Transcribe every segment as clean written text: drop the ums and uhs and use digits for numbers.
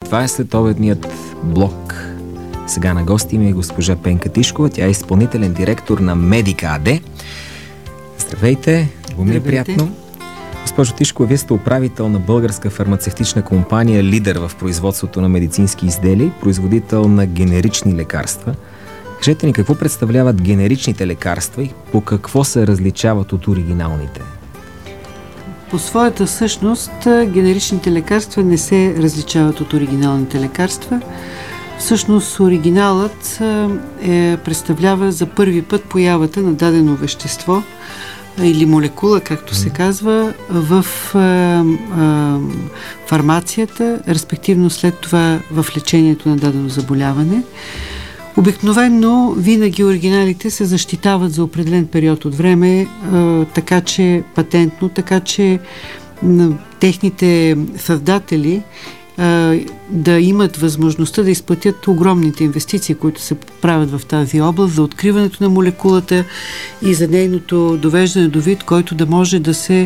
Това е следобедният блок. Сега на гости има и госпожа Пенка Тишкова. Тя е изпълнителен директор на Медика АД. Здравейте, много ми е приятно. Госпожо Тишкова, вие сте управител на българска фармацевтична компания, лидер в производството на медицински изделия, производител на генерични лекарства. Кажете ни, какво представляват генеричните лекарства и по какво се различават от оригиналните? По своята същност, генеричните лекарства не се различават от оригиналните лекарства. Всъщност, оригиналът представлява за първи път появата на дадено вещество или молекула, както се казва, в фармацията, респективно след това в лечението на дадено заболяване. Обикновено винаги оригиналите се защитават за определен период от време, така че патентно, така че техните създатели да имат възможността да изплатят огромните инвестиции, които се правят в тази област, за откриването на молекулата и за нейното довеждане до вид, който да може да се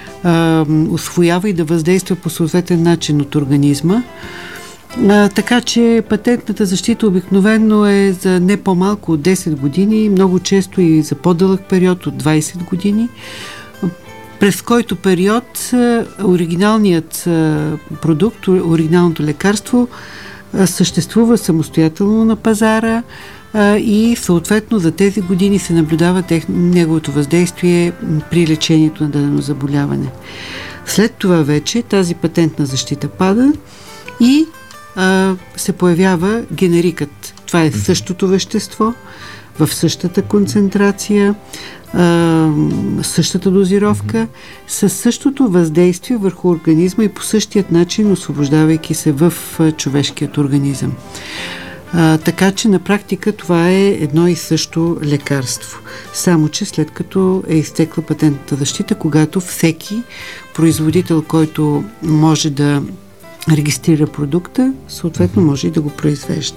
усвоява и да въздейства по съответен начин от организма. Така че патентната защита обикновено е за не по-малко от 10 години, много често и за по-дълъг период от 20 години, през който период оригиналният продукт, оригиналното лекарство съществува самостоятелно на пазара и съответно за тези години се наблюдава неговото въздействие при лечението на дадено заболяване. След това вече тази патентна защита пада и се появява генерикът. Това е същото вещество, в същата концентрация, същата дозировка, със същото въздействие върху организма и по същият начин, освобождавайки се в човешкият организъм. Така че на практика това е едно и също лекарство. Само че след като е изтекла патентната защита, когато всеки производител, който може да регистрира продукта, съответно може и да го произвежда.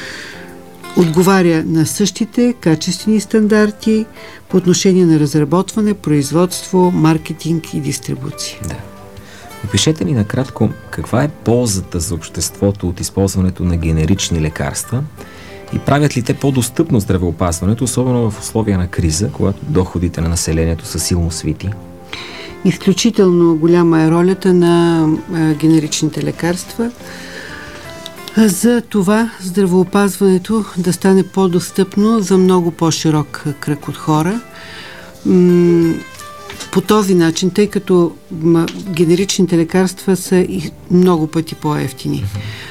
Отговаря на същите качествени стандарти по отношение на разработване, производство, маркетинг и дистрибуция. Да. Опишете ни накратко каква е ползата за обществото от използването на генерични лекарства и правят ли те по-достъпно здравеопазването, особено в условия на криза, когато доходите на населението са силно свити? Изключително голяма е ролята на генеричните лекарства за това здравеопазването да стане по-достъпно за много по-широк кръг от хора. По този начин, тъй като генеричните лекарства са и много пъти по-евтини.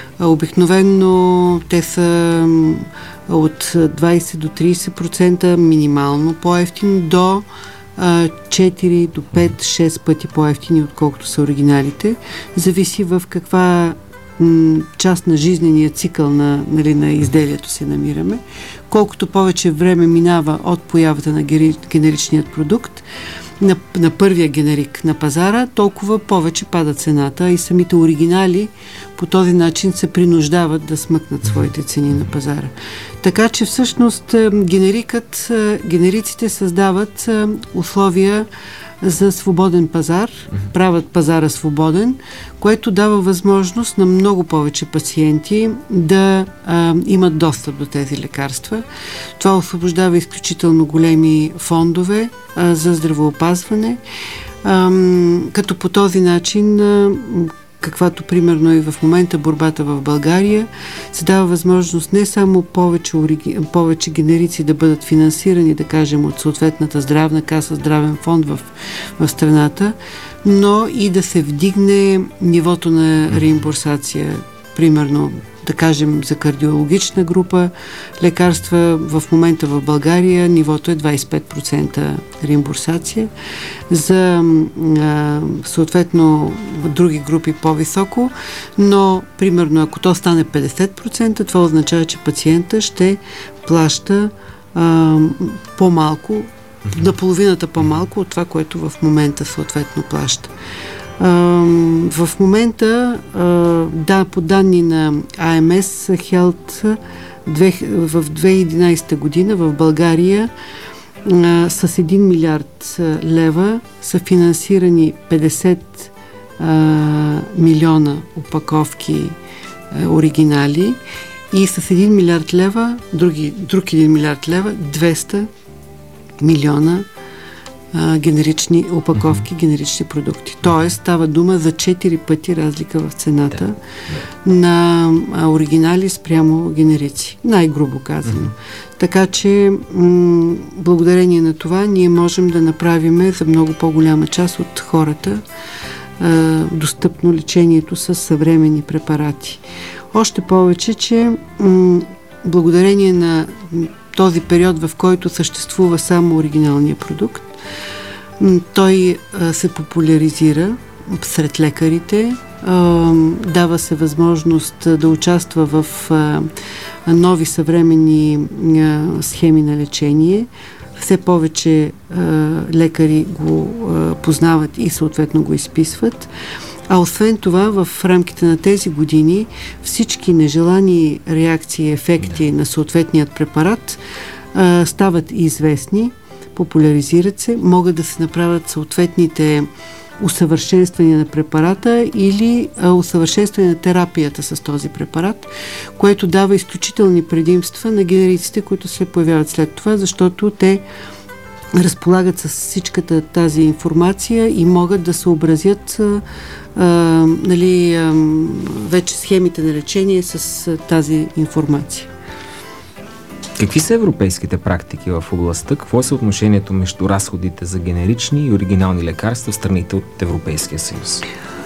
Обикновено те са от 20 до 30% минимално по-евтини до 4 до 5-6 пъти по-евтини, отколкото са оригиналите. Зависи в каква част на жизнения цикъл на изделието се намираме. Колкото повече време минава от появата на генеричният продукт, на първия генерик на пазара, толкова повече пада цената и самите оригинали по този начин се принуждават да смъкнат своите цени на пазара. Така че всъщност генериците създават условия за свободен пазар, правят пазара свободен, което дава възможност на много повече пациенти да имат достъп до тези лекарства. Това освобождава изключително големи фондове за здравеопазване, като по този начин, каквато примерно и в момента борбата в България, се дава възможност не само повече генерици да бъдат финансирани, да кажем, от съответната здравна каса, здравен фонд в страната, но и да се вдигне нивото на реимбурсация. Примерно, да кажем, за кардиологична група лекарства в момента в България нивото е 25% реимбурсация. За съответно други групи по-високо, но примерно ако то стане 50%, това означава, че пациента ще плаща по-малко, наполовината по-малко от това, което в момента съответно плаща. В момента, по данни на АМС Health, в 2011 година в България с 1 милиард лева са финансирани 50 милиона опаковки оригинали и с 1 милиард лева, друг 1 милиард лева, 200 милиона генерични опаковки, генерични продукти. Тоест става дума за 4 пъти разлика в цената на оригинали спрямо генерици. Най-грубо казано. Така че благодарение на това ние можем да направим за много по-голяма част от хората достъпно лечението с съвременни препарати. Още повече, че благодарение на този период, в който съществува само оригиналния продукт, той се популяризира сред лекарите, дава се възможност да участва в нови съвременни схеми на лечение. Все повече лекари го познават и съответно го изписват. А освен това, в рамките на тези години всички нежелани реакции и ефекти на съответният препарат стават известни, популяризират се, могат да се направят съответните усъвършенствания на препарата или усъвършенстване на терапията с този препарат, което дава изключителни предимства на генериците, които се появяват след това, защото те разполагат с всичката тази информация и могат да съобразят вече схемите на лечение с тази информация. Какви са европейските практики в областта? Какво е съотношението между разходите за генерични и оригинални лекарства в страните от Европейския съюз?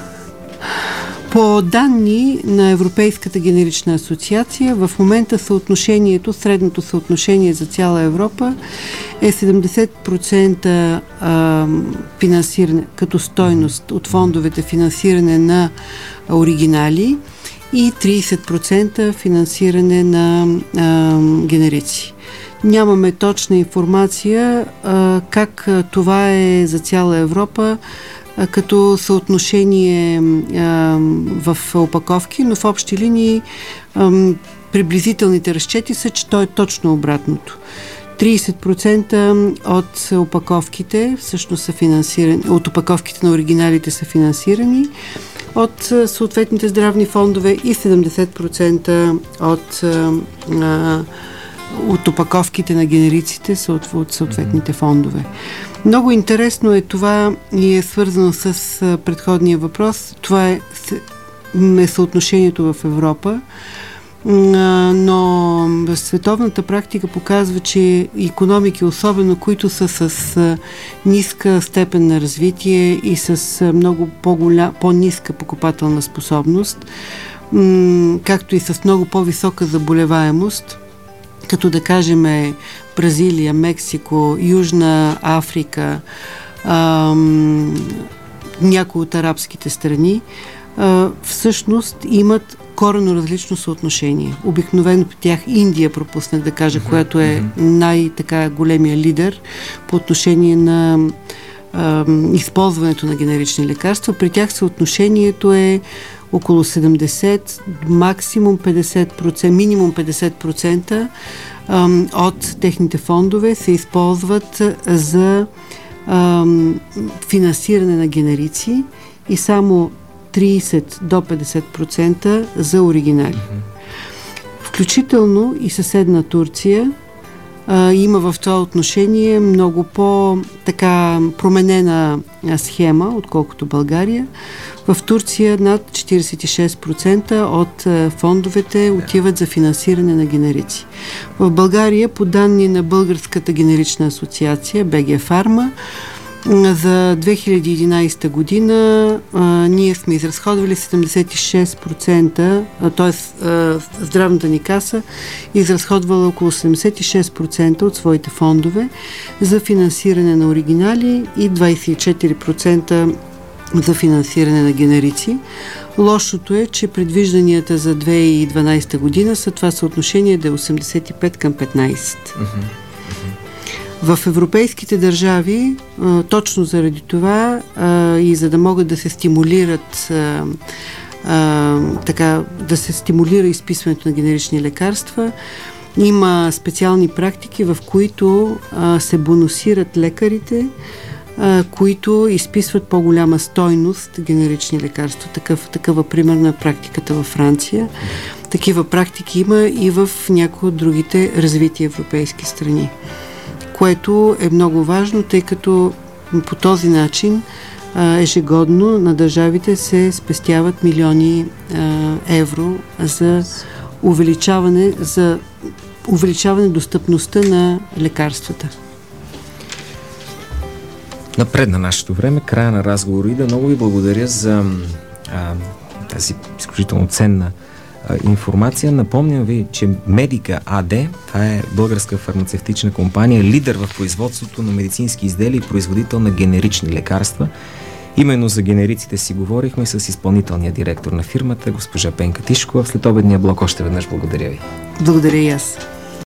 По данни на Европейската генерична асоциация, в момента средното съотношение за цяла Европа е 70% финансиране като стойност от фондовете финансиране на оригинали и 30% финансиране на генерици. Нямаме точна информация как това е за цяла Европа като съотношение в опаковки, но в общи линии приблизителните разчети са, че то е точно обратното. 30% от опаковките всъщност са финансирани, от опаковките на оригиналите са финансирани от съответните здравни фондове и 70% от опаковките на генериците са от съответните фондове. Много интересно е това и е свързано с предходния въпрос. Това е съотношението в Европа, но световната практика показва, че икономики, особено които са с ниска степен на развитие и с много по-ниска покупателна способност, както и с много по-висока заболеваемост, като да кажем Бразилия, Мексико, Южна Африка, някои от арабските страни, всъщност имат коренно различно съотношение. Обикновено по тях Индия, пропуснах да кажа, която е най-така големия лидер по отношение на използването на генерични лекарства. При тях съотношението е около 70, максимум 50%, минимум 50% от техните фондове се използват за финансиране на генерици и само 30 до 50% за оригинали. Включително и съседна Турция има в това отношение много по-така променена схема, отколкото България. В Турция над 46% от фондовете отиват за финансиране на генерици. В България, по данни на Българската генерична асоциация, БГ Фарма, за 2011 година ние сме изразходвали 76%, т.е. здравната ни каса изразходвала около 76% от своите фондове за финансиране на оригинали и 24% за финансиране на генерици. Лошото е, че предвижданията за 2012 година са това съотношение да е 85 към 15. В европейските държави, точно заради това и за да могат да се стимулират да се стимулира изписването на генерични лекарства, има специални практики, в които се бонусират лекарите които изписват по-голяма стойност генерични лекарства. Такава пример на практиката във Франция. Такива практики има и в някои от другите развити европейски страни, което е много важно, тъй като по този начин ежегодно на държавите се спестяват милиони евро за увеличаване достъпността на лекарствата. Напред на нашето време, края на разговора, и да много ви благодаря за тази изключително ценна информация. Напомням ви, че Медика АД, това е българска фармацевтична компания, лидер в производството на медицински изделия и производител на генерични лекарства. Именно за генериците си говорихме с изпълнителния директор на фирмата, госпожа Пенка Тишкова. В следобедния блок още веднъж благодаря ви. Благодаря и аз.